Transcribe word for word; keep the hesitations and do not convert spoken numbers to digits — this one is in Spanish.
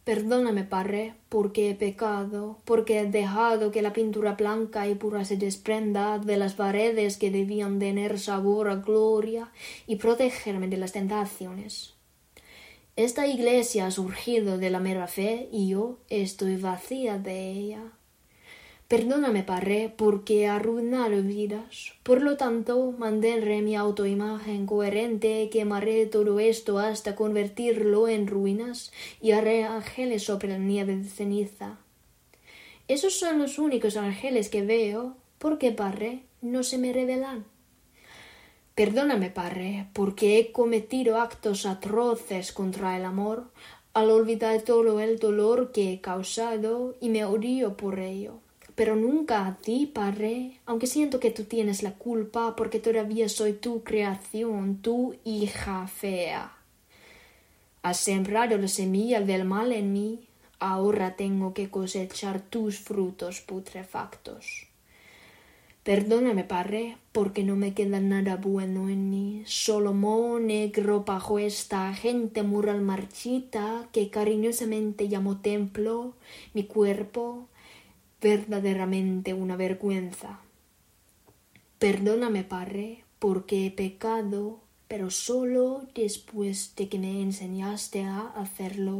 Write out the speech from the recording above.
Perdóname, Padre, porque he pecado, porque he dejado que la pintura blanca y pura se desprenda de las paredes que debían tener sabor a gloria y protegerme de las tentaciones. Esta iglesia ha surgido de la mera fe y yo estoy vacía de ella. Perdóname, Padre, porque he arruinado vidas. Por lo tanto, mantendré mi autoimagen coherente, quemaré todo esto hasta convertirlo en ruinas y haré ángeles sobre la nieve de ceniza. Esos son los únicos ángeles que veo, porque, Padre, no se me revelan. Perdóname, Padre, porque he cometido actos atroces contra el amor, al olvidar todo el dolor que he causado y me odio por ello. Pero nunca a ti, Padre, aunque siento que tú tienes la culpa porque todavía soy tu creación, tu hija fea. Has sembrado la semilla del mal en mí, ahora tengo que cosechar tus frutos putrefactos. Perdóname, Padre, porque no me queda nada bueno en mí, solo moho negro bajo esta gente mural marchita que cariñosamente llamo templo, mi cuerpo, verdaderamente una vergüenza. Perdóname, Padre, porque he pecado, pero solo después de que me enseñaste a hacerlo.